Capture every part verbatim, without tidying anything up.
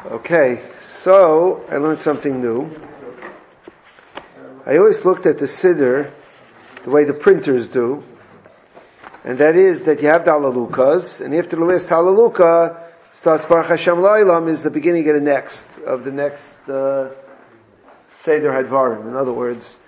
Okay, so I learned something new. I always looked at the Siddur the way the printers do, and that is that you have the Halalukas, and after the last Halaluka starts Baruch Hashem La'ilam is the beginning of the next, of the next uh, Seder Hadvarim. In other words,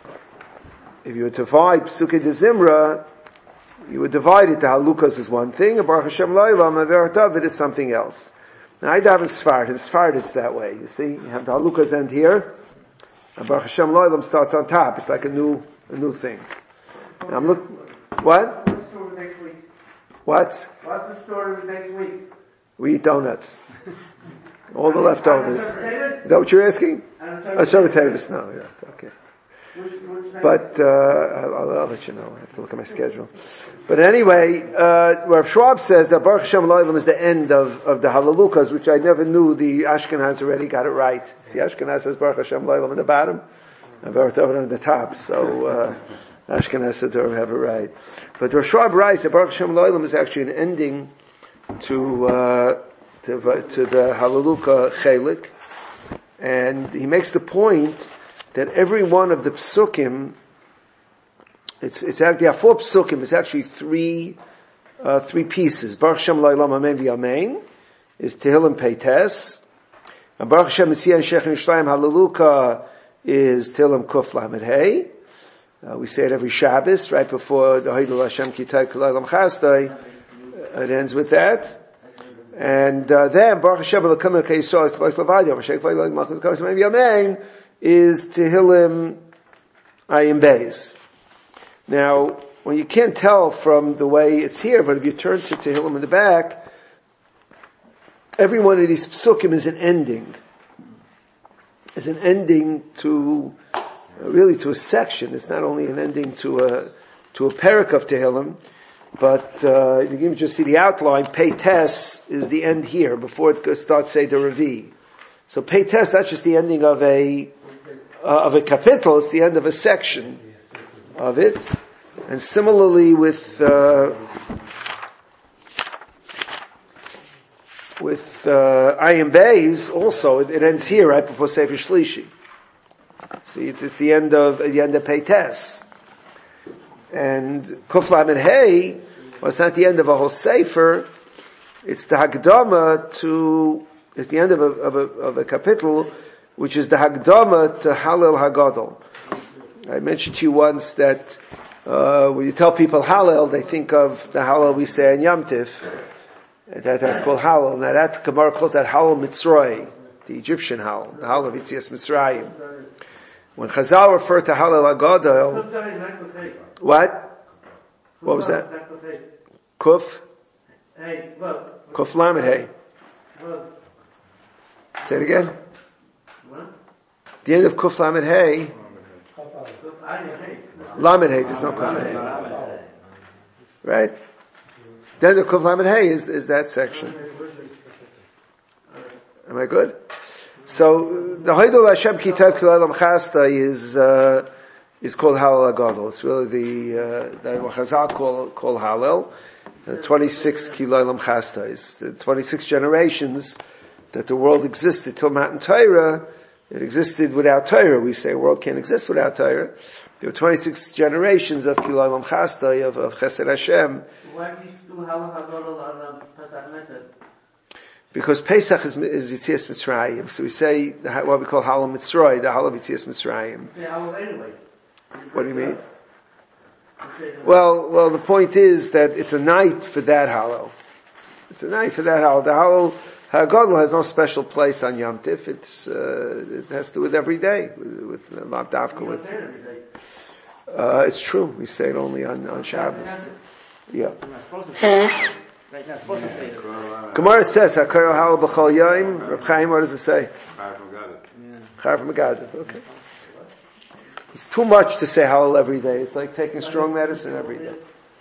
if you were to divide Psukei de Zimra, you would divide it, the Halalukas is one thing, and Baruch Hashem La'ilam, and Averet David is something else. Now I daven Sfard, in Sfard it's that way. You see, you have the Halalukas end here, and Baruch Hashem La'ilam starts on top. It's like a new, a new thing. Now I'm look, what? What's the story next week? What? What's the story next week? We eat donuts. All the leftovers. Is Is that what you're asking? A Shabbat Tavis, no, yeah, okay. Which, which But, uh, I'll, I'll let you know. I have to look at my schedule. But anyway, uh, Rav Schwab says that Baruch Hashem La'ilam is the end of, of the Halalukas, which I never knew the Ashkenaz already got it right. See, Ashkenaz says Baruch Hashem La'ilam on the bottom, and Baruch David on the top. So, uh, Ashkenaz said to have it right. But Rav Schwab writes that Baruch Hashem La'ilam is actually an ending to, uh, to, to the Halaluka Chelik. And he makes the point that every one of the psukim, it's, it's actually, there are four psukim, it's actually three, uh, three pieces. Baruch Hashem La'ilam Amen V'Amen is Tehillim Peites. And Baruch Hashem Messiah and Shech Yishlaim Halaluka is Tehillim Kuf Lamed Hey. Uh, we say it every Shabbos, right before the Haidul Hashem Kitay K'La'ilam Chastai. It ends with that. And, uh, then Baruch Hashem L'Kam L'Kei Yisrael is T'vayis L'Vadia, V'Shek V'Yilai Malchus Kavos Amen V'Amen is Tehillim Ayin Beis. Now, well, you can't tell from the way it's here, but if you turn to Tehillim in the back, every one of these psukim is an ending. Is an ending to, uh, really to a section. It's not only an ending to a, to a parak of Tehillim, but, uh, you can just see the outline. Peites is the end here, before it starts Seder Revi. So Peites, that's just the ending of a, Uh, of a capital, it's the end of a section of it. And similarly with, uh, with, uh, Ayin Beis, also, it, it ends here, right before Sefer Shlishi. See, it's, it's the end of, the end of Peites. And Kuf Lamed Hey, well, it's not the end of a whole Sefer, it's the Hagdama to, it's the end of a, of a, of a capital, which is the Hagdama to Hallel Hagadol. I mentioned to you once that uh, when you tell people Hallel, they think of the Hallel we say in Yom Tif. That, that's called Hallel. Now that Gemara calls that Hallel Mitzrayim, the Egyptian Hallel, the Hallel of Yitzias Mitzrayim. When Chazal referred to Hallel Hagadol, what? What was that? Kuf? Kuf Lamed Hey. Say it again. The end of Kuf Lamed Hey, Lamed Hey, there's no Kuf Lamed Hey. Right? The end of Kuf Lamed Hey is, is that section. Am I good? So, the Haidul Hashem Kitay K'La'ilam Chastai is, uh, is called Hallel Hagadol. It's really the, uh, that what Chazal call, call Hallel. The twenty-six K'La'ilam Chastais. The twenty-six generations that the world existed till Matan Torah. It existed without Torah. We say a world can't exist without Torah. There were twenty-six generations of Kilaylam Chastai, of, of Chesed Hashem. Why do you do Hallel Hagadol on Pesach Method? Because Pesach is, is Yitzias Mitzrayim. So we say the, what we call Hallel Mitzrayim, the Hallel of Yitzias Mitzrayim. You say Hallel anyway. What do you mean? Well, well, the point is that it's a night for that Hallel. It's a night for that Hallel. The Hallel Hagadol has no special place on Yom Tif. It's, uh, it has to do with every day, with, with Lav Davka with, uh, it's true. We say it only on, on Shabbos. Yeah. Gemara says, HaKarel Hallel B'chol Yom. Reb Chaim, what does it say? Char from Megadef. Okay. It's too much to say Hallel every day. It's like taking strong medicine every day.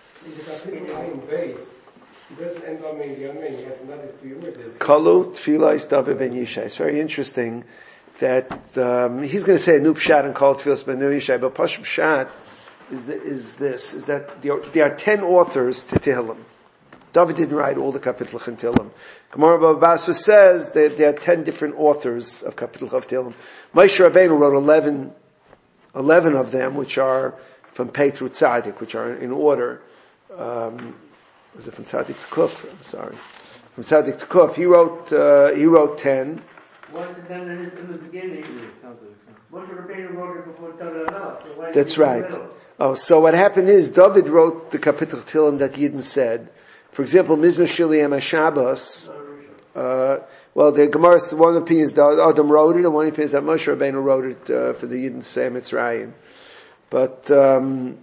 He doesn't end up in Yamin, he has another three words. Kalu Tfilah Istav Ben Yishai. It's very interesting that um, he's going to say a new pshat and call Tfilah Ben Yishai, but Pashut Pshat is, the, is this, is that there are, there are ten authors to Tehillim. David didn't write all the Kapitel of Tehillim. Gemara Baba Basra says that there are ten different authors of Kapitel of Tehillim. Moshe Rabbeinu wrote eleven, eleven of them, which are from Pei through Tzadik, which are in order. Um, was it from Tzadik to Kuf? I'm sorry. From Tzadik to Kuf. He wrote, uh, he wrote ten. Once again, it is in the beginning. Moshe Rabbeinu wrote it before Torah. So That's right. Oh, so what happened is David wrote the Kapitel of Tehillim that Yidden said. For example, Mizmor Shili Yom HaShabbos, uh, well, the Gemara, one opinion is that Adam wrote it, and one opinion is that Moshe Rabbeinu wrote it, uh, for the Yidden to say Mitzrayim. But, um,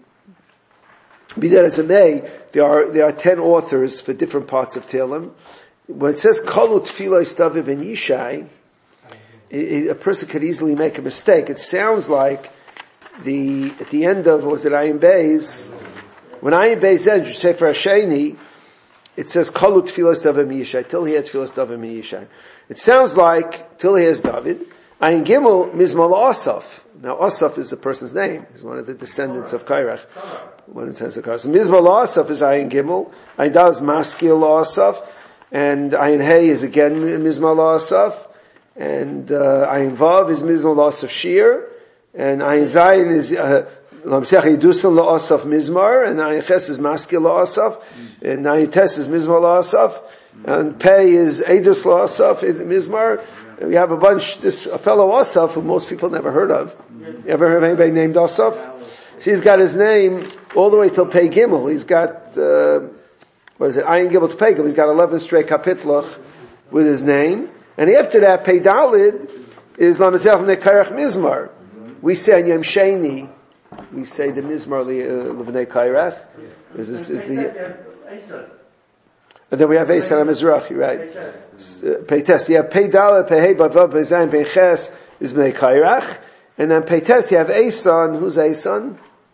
be that as it may, there are, there are ten authors for different parts of Tehillim. When it says Kolu Tfilos David ben Yishai, it, it, a person could easily make a mistake. It sounds like the, at the end of, was it Ayin Beis, when Ayin Beis ends, Sefer Hasheni, it says, Kolu Tfilos David Miyishai, till he had Tfilos David Miyishai. It sounds like, till he has David. Ayin Gimel, Mizmal Asaf. Now, Asaf is the person's name. He's one of the descendants of Kairach. One of the descendants of Kairach. So, Mizmal Asaf is Ayin Gimel. Ayin Dal is Maskil Asaf. And Ayin Hey is again Mizmal Asaf. And, uh, Ayin Vav is Mizmal Asaf Shir. And Ayin Zayin is, uh, Lamsech Yidusan La'asaf Mizmar, and Ayin Ches is Maskil La'asaf, and Ayin Tes is Mizmar La'asaf, and Pei is Eidus La'asaf, Mizmar. We have a bunch, this, a fellow Asaf who most people never heard of. You ever heard of anybody named Asaf? So he's got his name all the way till Pei Gimel. He's got, uh, what is it, Ayin Gimel to Pei Gimel. He's got eleven straight kapitlach with his name. And after that, Pei Dalid is Lamazech Nekarach Mizmar. We say on Yom Sheni, we say the Mizmar L'Vnei Kairach. Is this, is the, and then we have Eisar HaMizrachi, right? Pei Tes. You have Pei Dalet, Pei Hei, Bavav, Pei Zayin, Pei Ches is Bnei Kairach. And then Pei Tes, you have Eison. Who's Eison?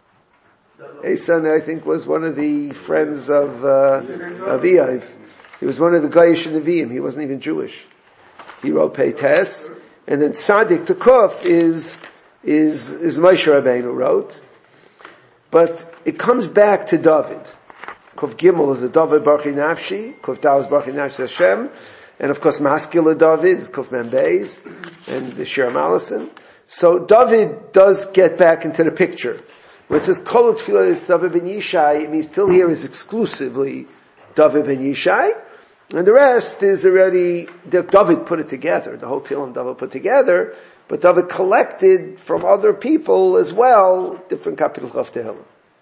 Eison, I think, was one of the friends of, uh, of Eiv. He was one of the Goyish Nevi'im. He wasn't even Jewish. He wrote Pei Tes. And then Tzadik to Kuf is, is, is Moshe Rabbeinu wrote. But it comes back to David. Kuf Gimel is a David Baruch Nafshi. Kuf Dal is Baruch Nafshi Hashem. And of course, Maskil David is Kuf Mem Beis. And the Shir Malison. So David does get back into the picture. When it says Kol Tfilah it's David ben Yishai, it means till here is exclusively David ben Yishai. And the rest is already, David put it together. The whole Tehillim David put together. But David collected from other people as well, different capital of Tehillim.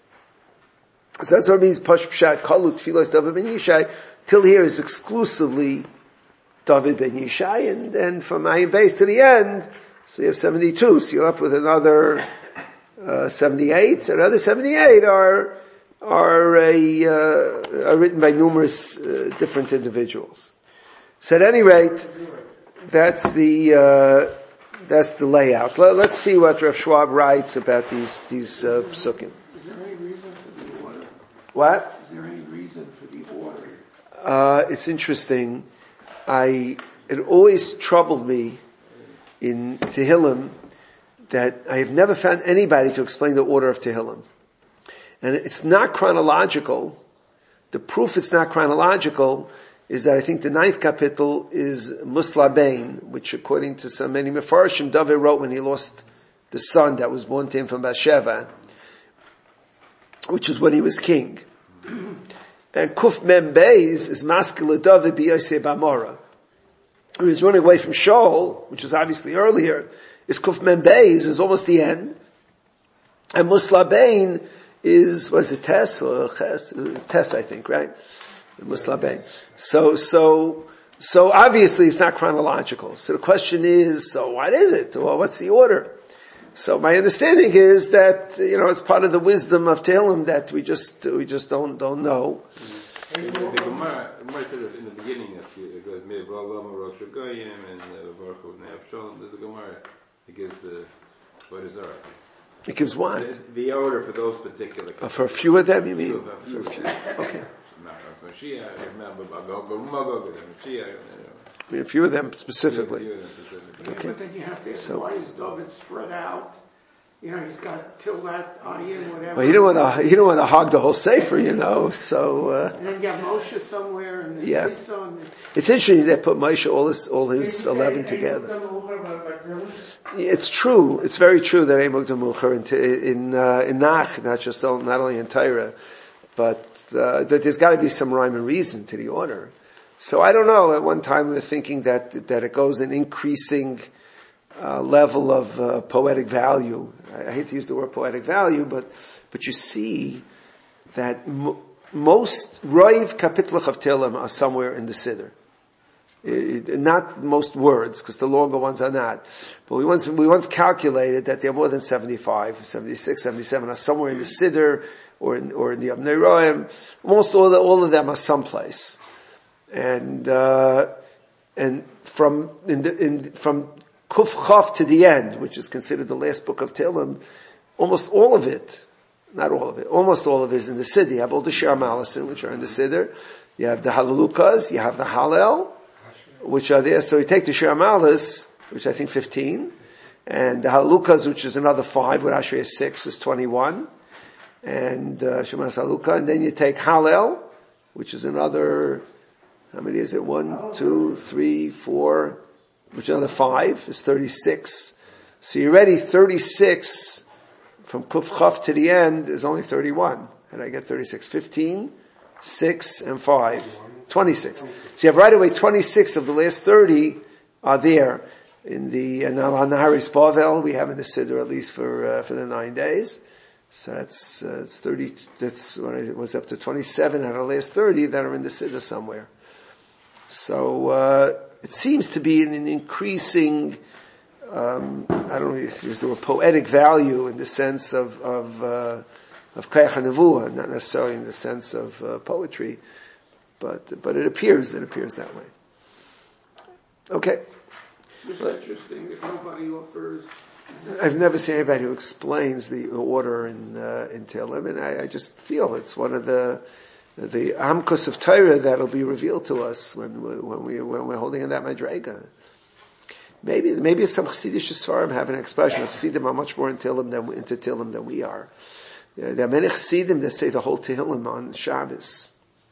So that's what it means, Pash Pshat, Kol Tfilah David ben Yishai. Till here is exclusively David ben Yishai. And then from Ayin Beis to the end, so you have seventy-two, so you're left with another uh, seventy-eight. So another seventy-eight are are a, uh, are written by numerous uh, different individuals. So at any rate, that's the uh, that's the layout. Let, let's see what Rav Schwab writes about these these uh, psukim. Is there any reason for the order? What? Is there any reason for the order? Uh, it's interesting. I it always troubled me in Tehillim that I have never found anybody to explain the order of Tehillim. And it's not chronological. The proof it's not chronological is that I think the ninth capital is Muslabain, which according to some many Mefarshim, David wrote when he lost the son that was born to him from Bathsheba, which is when he was king. And Kuf Mem Beis is Maskil David B'Yosei B'Amora. He was running away from Shaul, which was obviously earlier, is Kuf Mem Beis, is almost the end. And Muslabain is, was it Tess or Ches? Tess, I think, right? Muslabain. So, so, so obviously it's not chronological. So the question is, so what is it? Well, what's the order? So my understanding is that, you know, it's part of the wisdom of Tehillim that we just, we just don't, don't know. The Gemara, the Gemara said in the beginning that it goes Me'Ba'alam Rosh Goyim and Baruch Hu Ne'Avshalom. There's a Gemara that gives the what is our It gives what? the, the order for those particular. Uh, for a few of them, you mean? Few of them, few of them. Okay. I mean, a few of them specifically. Yeah, Okay. but then you have to ask, So- why is David spread out You know, he's got till that ayin, whatever. Well, you don't want to, you don't want to hog the whole sefer, you know, so, uh, And then you have Moshe somewhere, and the Yeah. son. it's interesting they put Moshe, all his, all his eleven together. It's true. It's very true that Ein Mukdam Mucher in in uh, in Nach, not just not only in Torah, but uh, that there's got to be some rhyme and reason to the order. So I don't know. At one time we were thinking that that it goes in increasing uh, level of uh, poetic value. I, I hate to use the word poetic value, but but you see that m- most Roiv Kapitlach of Tehillim are somewhere in the Siddur. It, not most words, because the longer ones are not. But we once, we once calculated that there are more than seventy-five, seventy-six, seventy-seven are somewhere in the Siddur, or in, or in the Abnei Roim. Almost all, the, all of them are someplace. And, uh, and from, in the, in, from Kuf Chav to the end, which is considered the last book of Tehillim, almost all of it, not all of it, almost all of it is in the Siddur. You have all the Shir Malasin, which are in the Siddur. You have the Halalukas, you have the Hallel, which are there. So you take the Shir Malas, which I think fifteen, and the Halukas, which is another five, with Ashrei is six, is twenty-one, and uh, Shemas Haluka, and then you take Hallel, which is another, how many is it? One, two, three, four, which is another five, is thirty-six. So you're already thirty-six, from Kuf Chav to the end is only thirty-one. And I get thirty-six, fifteen, six, and five. twenty-six. So you have right away twenty-six of the last thirty are there in the and Al Naharis Bavel. We have in the Siddur at least for uh, for the nine days. So that's uh, it's thirty. That's when it was up to twenty-seven out of the last thirty that are in the Siddur somewhere. So uh, it seems to be an, an increasing. Um, I don't know if there's the word poetic value in the sense of of uh, of Kayach HaNevuah, not necessarily in the sense of uh, poetry. But, but it appears, it appears that way. Okay. It's just interesting that nobody offers. I've never seen anybody who explains the order in, uh, in Tehillim, and I, I just feel it's one of the, the Amkos of Torah that'll be revealed to us when, when we, when we're holding in that Madrega. Maybe, maybe some Chassidish Sfarim have an expression. Chassidim are much more in Tehillim than, into Tehillim than we are. There are many Chassidim that say the whole Tehillim on Shabbos.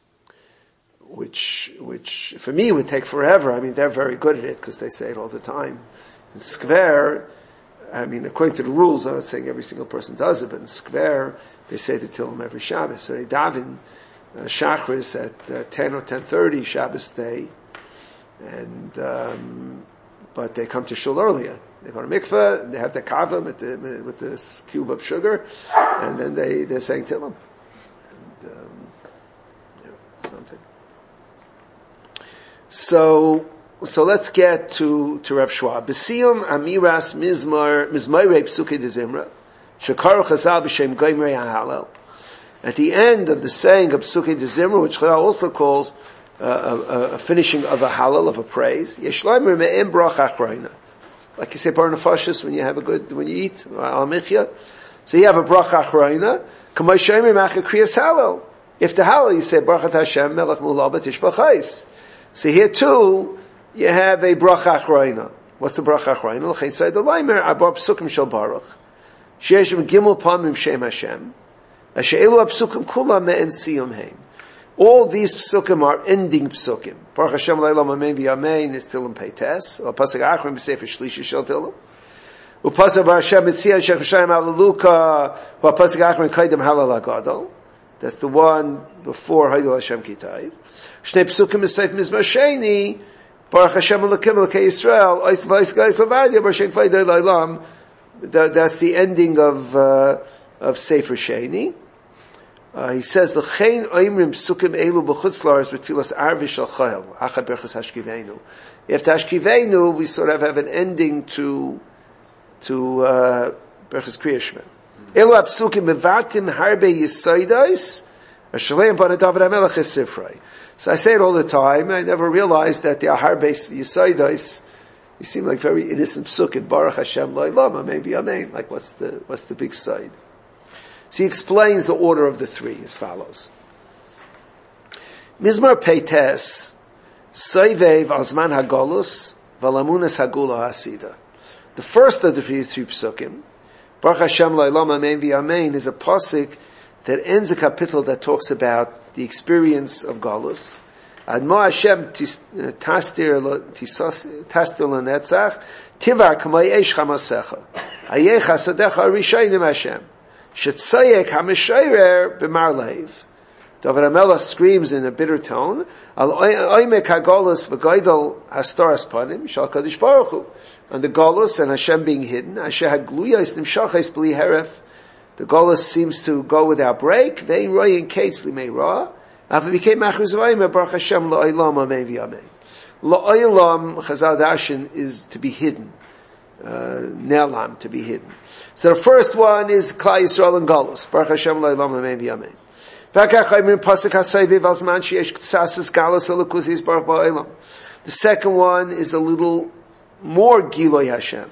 Which, which for me would take forever. I mean, they're very good at it because they say it all the time. In Skver, I mean, according to the rules, I'm not saying every single person does it, but in Skver, they say the Tehillim every Shabbos. So they daven uh, Shachris at uh, ten or ten thirty Shabbos day, and um, but they come to shul earlier. They go to mikveh, they have the kavah with the with this cube of sugar, and then they they're saying Tehillim. And um, yeah, something. So, so let's get to, to Rav Schwab. B'siyum amiras mizmar, mizmayrei psuke de zimra, shekaru chazal b'shem goymrei ha'halel. At the end of the saying of psuke de zimra, which Chazal also calls uh, a, a finishing of a halal, of a praise, yeshleimer me'em brach achrayna. Like you say, bar nefashis, when you have a good, when you eat, al michya. So you have a brach achrayna, k'may shaymer macha kriyas halal. If the halal, you say, Baruch Hashem, melech mulaba tishbachais. So here too, you have a bracha achrayna. What's the bracha achrayna? L'chei said the leimer abar psukim shel baruch. She'eshem gimel pamim shem Hashem. Asher elu psukim kula me'en siyum heim. All these psukim are ending psukim. Baruch Hashem leilam amen v'yamein is Tehillim peites. Or pasuk achrayim b'sefer shlishi shel Tehillim. Upasuk bar Hashem mitzion shech Hashem halaluka. Or pasuk achrayim kaidem halal agadol. That's the one before Haydul Hashem Kitayv. Shnei psukim is seif mizmar sheni. Baruch Hashem Elokim Elokei Yisrael. Ois v'ois gais levadia. Baruch Hashem Fayday Leilam. That's the ending of uh, of Sefer Sheni. Uh, he says l'chein oimrim psukim elu b'chutz la'aretz b'tfilas arvi shel chayil. Achad berachas hashkiveinu. After hashkiveinu, we sort of have an ending to to uh, berachas kriyashman. Elu apsukim mevatim harbe yisoidos. Ashaleim b'nei David HaMelech es sifrei. So I say it all the time. I never realized that the harbe yisoidos, you seem like very innocent psukim. Baruch Hashem lo'ilama, maybe amen. Like what's the what's the big side? So he explains the order of the three as follows. Mizmar Peites, Soivev Azman Hagolus, Valamunas Hagula Hasida. The first of the three, three psukim Baruch Hashem La'olam Amen V'Amen is a pasuk that ends a kapitel that talks about the experience of Galus. Admo Hashem tastir l'netzach tivar k'may eish chamasecha hayei chasadecha arishayim Hashem shetzayek hamishayrer b'mar leiv. David HaMelech screams in a bitter tone, Al oimek ha-golus v'goydol hastoras panim shal Kadosh Baruch Hu. And the Golus and Hashem being hidden, Asher ha-gluyos nimshachos b'li heref. The Golus seems to go without break. Ve'in royin kates limei ra. After it became machuz v'ayim, Baruch Hashem la'olam amen v'amen. La'olam, Chazal Darshan, is to be hidden. Uh, Ne'alam, to be hidden. So the first one is Klal Yisrael and Golus. Baruch Hashem la'olam amen v'amen. The second one is a little more Giloi Hashem.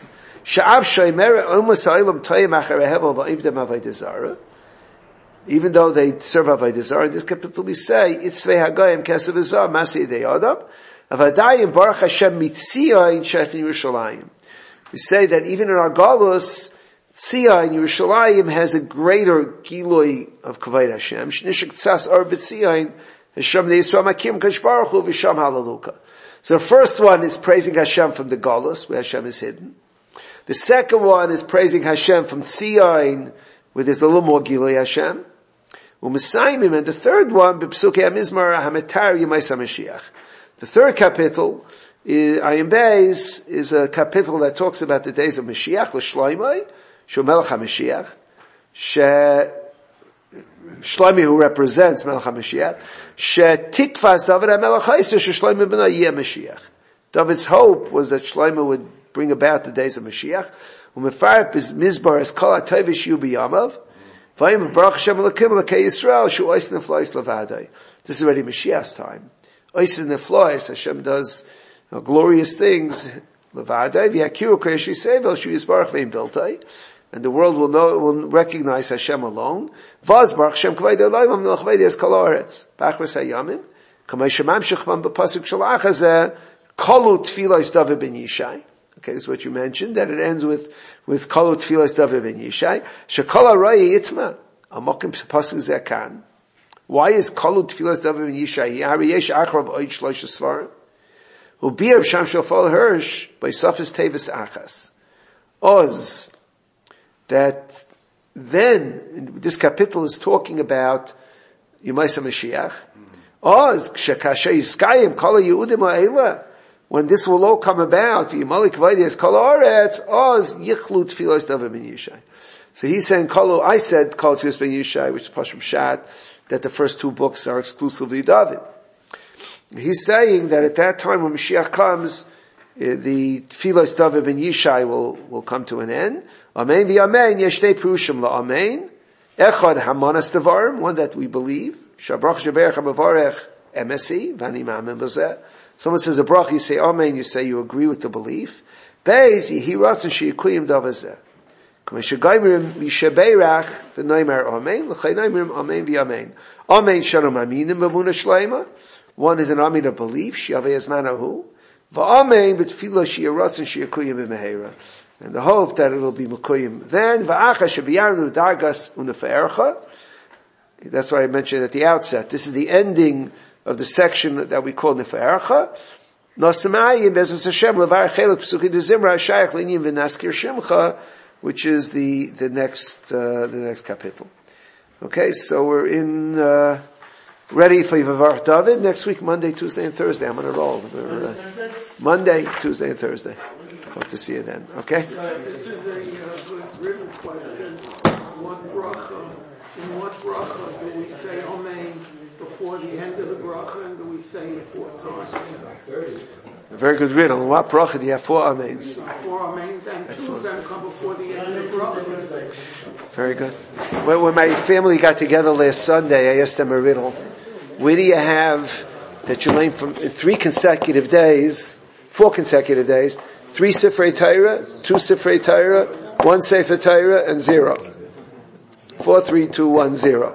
Even though they serve Avodah Zarah, in this capital we say, Itzvei Hagayim Kesav Azar Masi Yedei Adam, Avadayim Baruch Hashem Mitziyayin Shechin Yerushalayim. We say that even in our Galus, Tziyah in Yerushalayim has a greater Giloi of Kavod Hashem. Shnishik Tzas Ar B'Tziyayin Hashem Ne'Yisrael Makim Kadosh Baruch Hu V'Sham Halaluka. So the first one is praising Hashem from the Galus, where Hashem is hidden. The second one is praising Hashem from Tziyayin, where there's a little more Giloi Hashem. U'Mesayimim, and the third one, B'Psukei HaMizmar HaMetar Yemais HaMashiach. The third capital, Ayin Beis, is a capital that talks about the days of Mashiach, L'Shloimei, Shu Melech HaMashiach, She, Shlomi who represents Melech HaMashiach, She Tikvas David HaMelech HaYisrael, She Shlomi B'na Yeh Mashiach. David's hope was that Shlomo would bring about the days of Mashiach. U'mefarep Mizbar es Kol HaTovish Yu B'yamav, V'ayim Baruch Hashem Elokim Elokei Yisrael, Shu Ois Neflois Levadai. This is already Mashiach's time. Ois Neflois, Hashem does you know, glorious things, Levadai, V'yakiru Koyesh V'sevel, Shu Yisbarach V'im Biltai, and the world will know, will recognize Hashem alone. Vaz Baruch Hashem Kavod Olaylam Melech V'ydes Kol Haaretz. B'achros HaYamim, Kamei Shemam Shechman B'pasuk Shalach Hazeh, Kolu Tfilos David Ben Yishai. Okay, this is what you mentioned, that it ends with, with Kolu Tfilos David Ben Yishai. Shekol HaRoi Yitzma, Amokim Pasuk Zekan. Why is Kolu Tfilos David Ben Yishai? Hari Yesh Achrav Oid Shlosh Svarim. Ubir of Sham Shofal Hirsch, by Sofis Tevis Achas. Oz, that then, this capital is talking about Yemais HaMashiach. Oz, Shekashe Yiskayim, Kol HaYehudim HaElah, when this will all come about, V'yimalik V'ydes Kol Haaretz, Oz, Yichlu Tfilos David Ben Yishai. So he's saying, Kol, I said Kol Tfilos Ben Yishai, which is Pashim Shat, that the first two books are exclusively David. He's saying that at that time when Mashiach comes, the Tfilos David Ben Yishai will, will come to an end. Amen v'amen, yeshtei prushim la'amen. Echad hamanas devarim, one that we believe. Shabrach sheberach hamavarech emesi, v'ani ma'amen b'zeh. Someone says a brach, you say amen, you say you agree with the belief. Beis, yehi ratzon sheyikuyim davazeh. K'mei shegaymirim misheberach v'noimer amen, l'chei noimrim amen v'amen. Amen shalom aminim b'muna shleima. One is an amen of belief, shiavei ezmanahu. V'amen b'tfilah sheyiratzon sheyikuyim b'mehera. And the hope that it will be Mekuyim. Then, Va'acha Shabiyarnu Dargas Unefercha. That's why I mentioned at the outset. This is the ending of the section that we call Nefercha. Nosamayim Bezos Hashem Levar Chelek Psuki Dezimra Shayach Linyim V'Naskir Shimcha, which is the, the next, uh, the next capital. Okay, so we're in, uh, ready for Yevavar David. Next week, Monday, Tuesday, and Thursday. I'm on a roll. Uh, Monday, Tuesday, and Thursday. Hope to see you then. Okay? Uh, this is a uh, good written question. What bracha, in what bracha do we say Amen before the end of the bracha, and do we say it four times? A very good riddle. What bracha do you have four amens? Four amens, and two of them come before the end of the bracha. Very good. When, when my family got together last Sunday, I asked them a riddle. Where do you have that you learn from three consecutive days, four consecutive days, three Sifrei Torah, two Sifrei Torah, one Sefer Torah, and zero. Four, three, two, one, zero.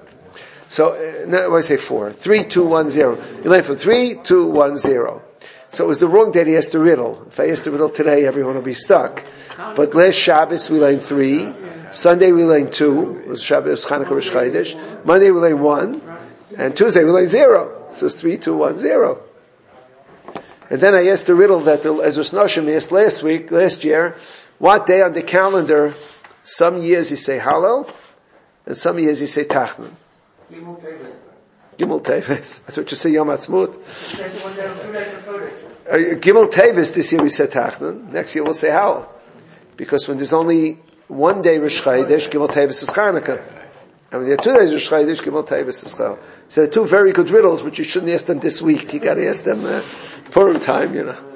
So, uh, no, I say four. Three, two, one, zero. You learn from three, two, one, zero. So it was the wrong day to ask the riddle. If I ask the riddle today, everyone will be stuck. But last Shabbos we learned three. Sunday we learned two. It was Shabbos, Chanukah, Rosh Chodesh. Monday we learned one. And Tuesday we learned zero. So it's three, two, one, zero. And then I asked the riddle that the Ezras Noshim asked last week, last year. What day on the calendar, some years you say Hallel, and some years you say Tachnun. Gimel Teves. Gimel Teves. I thought you say Yom Ha'atzmaut. That's the one that I'm two days before it. Uh, Gimel Teves, this year we said Tachnun. Next year we'll say Hallel. Because when there's only one day Rosh Chodesh, Gimel Teves is Chanukah. And when there are two days Rosh Chodesh, Gimel Teves is Chal. So they're two very good riddles, but you shouldn't ask them this week. You gotta ask them uh, Purim time, you know.